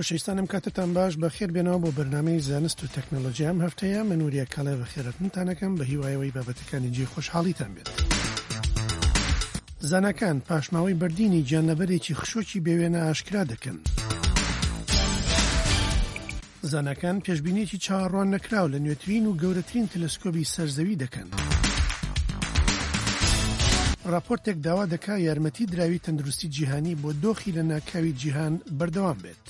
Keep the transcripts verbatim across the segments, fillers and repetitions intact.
خۆشەویستانم کاتتان باش بەخێر بێنەوە بۆ بەرنامەی زانست و تەکنۆلۆژیا ئەم هەفتەیە من وریە کاڵێ بەخێرەتنتانەکەم بە هیوایەوەی بابەتەکانی جێ خۆشحاڵیتان بێت. زانەکان پاشماوەی بەردینی گیانلەبەرێکی خشۆکی بێوێنە ئاشکرا دەکەن. زانەکان پێشبینیەکی چاوەڕوان نەکراو لە نوێترین و گەورەترین تەلەسکۆبی سەرزەوی دەکەن. راپۆرتێک داوا دەکا یارمەتی دراوی تەندروستی جیهانی بۆ دۆخی لە ناکاوی جیهان بەردەوام بێت.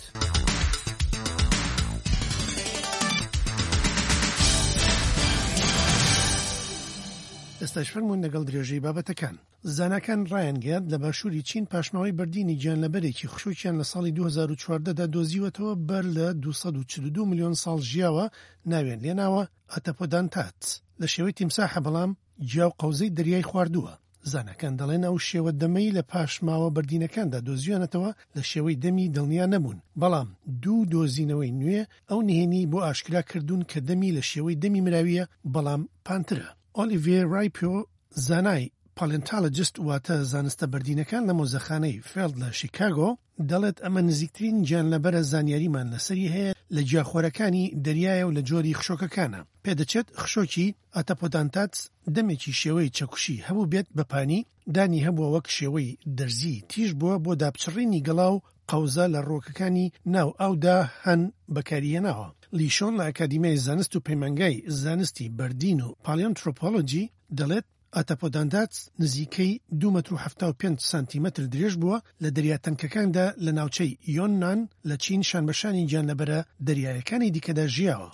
ئێستاش فەرموون لەگەڵ درێژەی بابەتەکان. زانەکان ڕایانگەیاند لە باشووری چین پاشماوەی بەردینی گیانلەبەرێکی خشووکیان لە ساڵی دوو هەزار و چواردەدا دۆزیوەتەوە بەر لە دوو سەد و چل و دوو ملیۆن ساڵ ژیاوە ناوێن لێناوە ئەتەپۆدانتات لە شێوەی تیمساحە بەڵام گیا و قەوزەی دەریای خواردووە. زانەکان دەڵێن ئەو شێوە دەمەی لە پاشماوە بەردینەکاندا دۆزیوانەتەوە لە شێوەی دەمی دڵنیا نەبوون، بەڵام دوو دۆزینەوەی نوێ ئەو نهێنی بۆ ئاشکرا کردوون کە دەمی لە شێوەی دەمی مراویە بەڵام پانترە. ئۆلیڤیێ رایپۆ زانای پاڵێنتالۆجست واتە زانستە بەردینەکان لە مۆزەخانەی فێڵد لە شیکاگۆ دەڵێت ئەمە نزیکترین گیانلەبەرە زانیاریمان لەسەری هەیە لە گیاخۆرەکانی دەریایە و لە جۆری خشۆکەکانە. پێدەچێت خشۆکی ئەتەپۆدانتات دەمێکی شێوەی چەکوشی هەبوو بێت بەپانی دانی هەبووە وەک شێوەی دەرزی تیژ بووە بۆ دابچڕینی گەڵا و قەوزە لە ڕۆکەکانی ناو ئاودا هەن بەکاریهێناوە. لیشۆن لە ئەکادیمیای زانست و پەیمانگای زانستی بەردین و پالیۆنترۆپۆلۆجی دەڵێت ئەتەپۆدانتات نزیکەی دوو مەتر و هەفتا و پێنج سانتیمەتر درێژ بووە لە دەریاتەنکەکاندا لە ناوچەی یۆننان لە چین شانبەشانی گیانلەبەرە دەریایەکانی دیکەدا ژیاوە.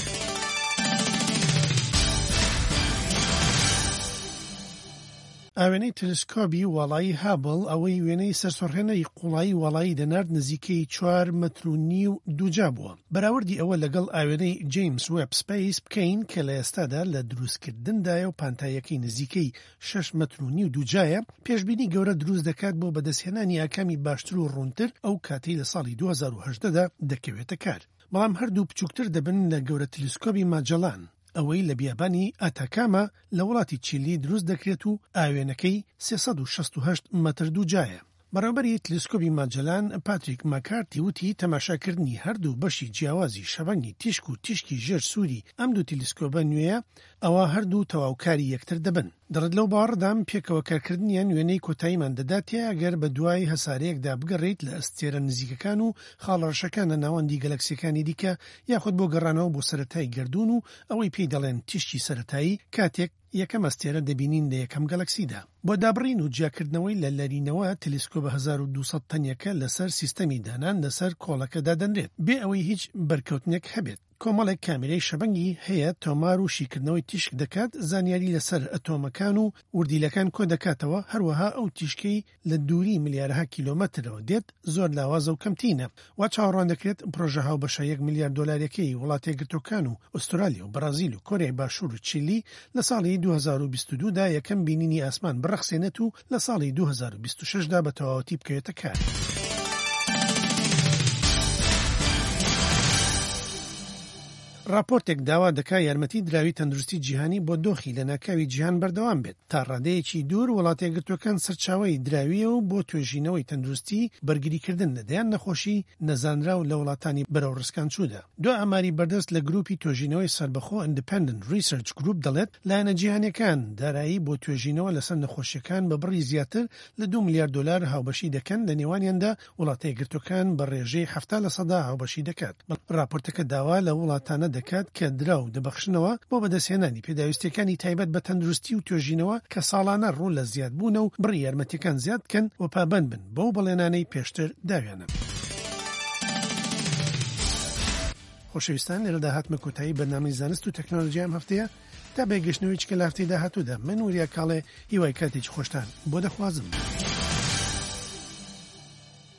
ئاوێنەی تەلەسکۆبی وڵایی هابڵ ئەوەی وێنەی سەرسوڕهێنەری قوڵایی وڵایی دەنارد نزیکەی چوار مەتر و نیو دووجا بووە. بەراوردی ئەوە لەگەڵ ئاوێنەی جەیمس وێب سپەیس بکەین کە لە ئێستادا لە دروستکردندایە و پانتاییەکەی نزیکەی شەش مەتر و نیو دووجایە، پێشبینی گەورە دروست دەکات بۆ بەدەستهێنانی ئاکامی باشتر و ڕوونتر ئەو کاتەی لە ساڵی دوو هەزار و هەژدەدا دەکەوێتە کار. بەڵام هەردوو بچووکتر دەبن لە گەورە تەلەسکۆبی ماجەلان، ئەوەی لە بیابانی ئاتاکاما لە وڵاتی چیلی دروست دەکرێت و ئاوێنەکەی سێسەد و شەست و هەشت مەتر دووجایە. بەڕێوەبەری تەلەسکۆبی ماجەلان پاتریک ماکارتی وتی تەماشاکردنی هەردوو بەشی جیاوازی شەبەنگی تیشک و تیشکی ژێر سووری ئەم دوو تەلەسکۆبە نوێیە ئەوە هەردوو تەواوکاری یەکتر دەبن. دەڕێت لەو باوەڕدام پێکەوە کارکردنیان وێنەی کۆتاییمان دەداتێ ئەگەر بە دوای هەسارەیەکدا بگەڕێیت لە ئەستێرە نزیکەکان و خاڵەڕەشەکانە ناوەندی گەلەکسیەکانی دیکە یاخود بۆ گەڕانەوە بۆ سەرەتای گەردوون و ئەوەی پێی دەڵێن تیشکی سەرەتایی کاتێک یەکەم ئەستێرە دەبینین لە یەکەم گەلەکسیدا. بۆ دابڕین و جیاکردنەوەی لە لەرینەوە تەلەسکۆبە هەزار و دوو سەد تەنیەکە لەسەر سیستەمی دانان لەسەر کۆڵەکەدا دەنرێت بێ ئەوەی هیچ بەرکەوتنێک هەبێت. کۆمەڵێک کامێرەی شەبەنگی هەیە تۆمار و شیکردنەوەی تیشک دەکات، زانیاری لەسەر ئەتۆمەکان و وردیلەکان کۆ دەکاتەوە، هەروەها ئەو تیشکەی لە دووری ملیارها کیلۆمەترەوە دێت زۆر لاوازە و کەمتینە. وا چاوەڕوان دەکرێت پرۆژە هاوبەشە یەک میلیارد دۆلارەکەی وڵاتە یەکگرتووەکان و ئوسترالیا و بەرازیل و کۆریای باشوور و چیلی لە ساڵی دوو هەزار و بیست و دوو دا یەکەم بینینی ئاسمان بڕەخسێنێت و لە ساڵی دوو هەزار و بیست و شەش دا بە تەواوەتی بکەوێتە کار. راپۆرتێک داوا دەکا یارمەتی دراوی تەندروستی جیهانی بۆ دۆخی لە ناکاوی جیهان بەردەوام بێت. تا ڕادەیەکی دوور وڵاتە یەکگرتووەکان سەرچاوەی دراویە و بۆ توێژینەوەی تەندروستی بەرگریکردن لە دەیان نەخۆشی نەزانرا و لە وڵاتانی بەرەو ڕسکان چوودا. دو ئاماری بەردەست لە گروپی توێژینەوەی سەربەخۆ Independent Research Group دەڵێت لایەنە جیهانیەکان دارایی بۆ توێژینەوە لەسەر نەخۆشیەکان بە بڕی زیاتر لە دوو میلیارد دۆلار هاوبەشی دەکەن، لە نێوانیاندا وڵاتە یەکگرتووەکان بە ڕێژەی هەفتا لە سەدا هاوبەشی دەکات. راپۆرتەکە داوا لە وڵاتانە دەکات کە درا و دەبەخشنەوە بۆ بەدەستهێنانی پێداویستیەکانی تایبەت بە تەندروستی و توێژینەوە کە ساڵانە ڕوو لە زیادبوونە و بڕی یارمەتیەکان زیاد بکەن و پابەند بن بەو بەڵێنانەی پێشتر داویانن. خۆشەویستان، لێرەدا هاتمە کۆتایی بەرنامەی زانست و تەکنۆلۆژیا ئەم هەفتەیە. تا بێگەشتنەوەی چکە لە هەفتەی داهاتوودا من وریە کاڵێ هیوای کاتێکی خۆشتان بۆ دەخوازم.